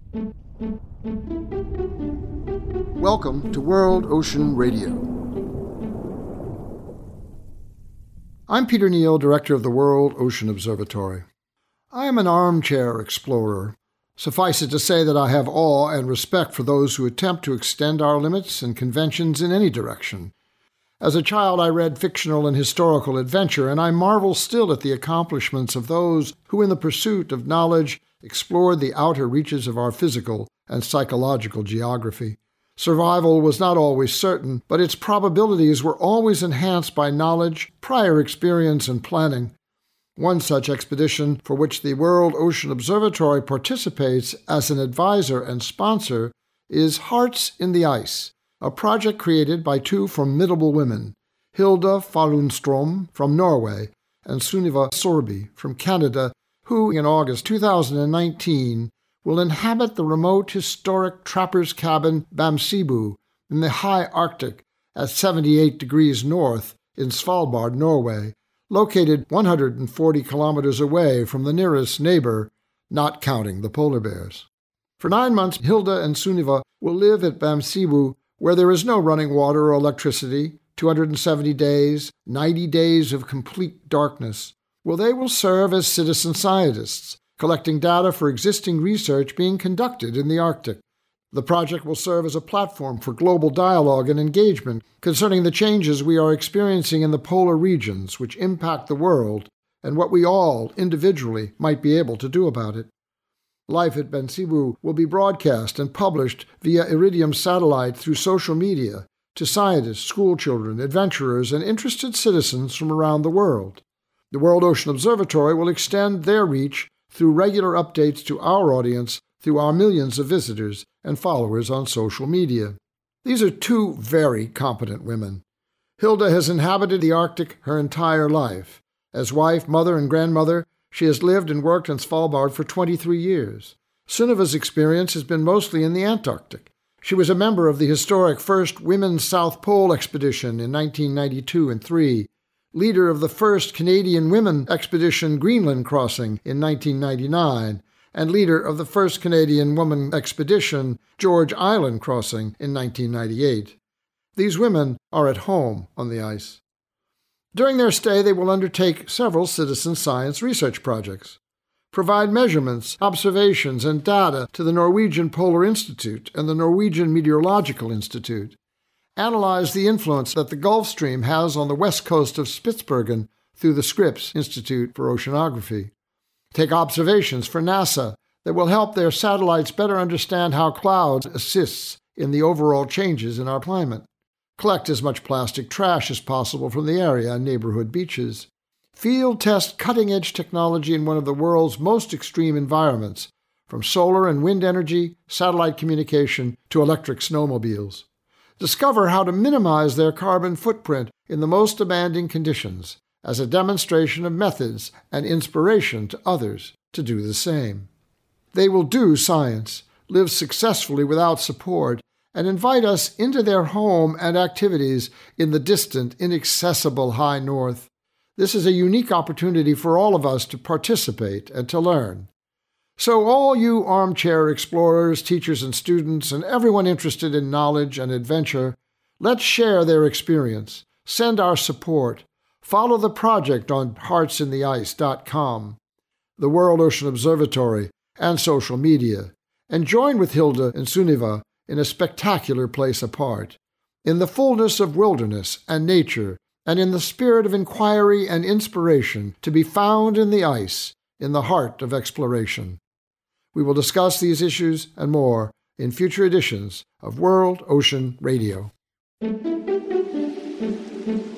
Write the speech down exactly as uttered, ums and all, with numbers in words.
Welcome to World Ocean Radio. I'm Peter Neal, Director of the World Ocean Observatory. I am an armchair explorer. Suffice it to say that I have awe and respect for those who attempt to extend our limits and conventions in any direction. As a child, I read fictional and historical adventure, and I marvel still at the accomplishments of those who, in the pursuit of knowledge, explored the outer reaches of our physical and psychological geography. Survival was not always certain, but its probabilities were always enhanced by knowledge, prior experience, and planning. One such expedition, for which the World Ocean Observatory participates as an advisor and sponsor, is Hearts in the Ice, a project created by two formidable women, Hilda Falunstrom from Norway and Sunniva Sorby from Canada, who, in August two thousand nineteen, will inhabit the remote historic Trapper's Cabin Bamsebu in the high Arctic at seventy-eight degrees north in Svalbard, Norway, located one hundred forty kilometers away from the nearest neighbor, not counting the polar bears. For nine months, Hilda and Sunniva will live at Bamsebu, where there is no running water or electricity, two hundred seventy days, ninety days of complete darkness. Well, they will serve as citizen scientists, collecting data for existing research being conducted in the Arctic. The project will serve as a platform for global dialogue and engagement concerning the changes we are experiencing in the polar regions which impact the world and what we all, individually, might be able to do about it. Life at Bamsebu will be broadcast and published via Iridium satellite through social media to scientists, schoolchildren, adventurers, and interested citizens from around the world. The World Ocean Observatory will extend their reach through regular updates to our audience through our millions of visitors and followers on social media. These are two very competent women. Hilda has inhabited the Arctic her entire life. As wife, mother, and grandmother, she has lived and worked in Svalbard for twenty-three years. Sunniva's experience has been mostly in the Antarctic. She was a member of the historic first Women's South Pole Expedition in nineteen ninety-two and three, leader of the first Canadian Women Expedition Greenland Crossing in nineteen ninety-nine, and leader of the first Canadian Woman Expedition George Island Crossing in nineteen ninety-eight. These women are at home on the ice. During their stay, they will undertake several citizen science research projects, provide measurements, observations, and data to the Norwegian Polar Institute and the Norwegian Meteorological Institute, analyze the influence that the Gulf Stream has on the west coast of Spitsbergen through the Scripps Institute for Oceanography, take observations for NASA that will help their satellites better understand how clouds assists in the overall changes in our climate, collect as much plastic trash as possible from the area and neighborhood beaches, field test cutting-edge technology in one of the world's most extreme environments, from solar and wind energy, satellite communication, to electric snowmobiles. Discover how to minimize their carbon footprint in the most demanding conditions as a demonstration of methods and inspiration to others to do the same. They will do science, live successfully without support, and invite us into their home and activities in the distant, inaccessible high north. This is a unique opportunity for all of us to participate and to learn. So all you armchair explorers, teachers and students, and everyone interested in knowledge and adventure, let's share their experience, send our support, follow the project on hearts in the ice dot com, the World Ocean Observatory, and social media, and join with Hilda and Sunniva in a spectacular place apart, in the fullness of wilderness and nature, and in the spirit of inquiry and inspiration to be found in the ice, in the heart of exploration. We will discuss these issues and more in future editions of World Ocean Radio.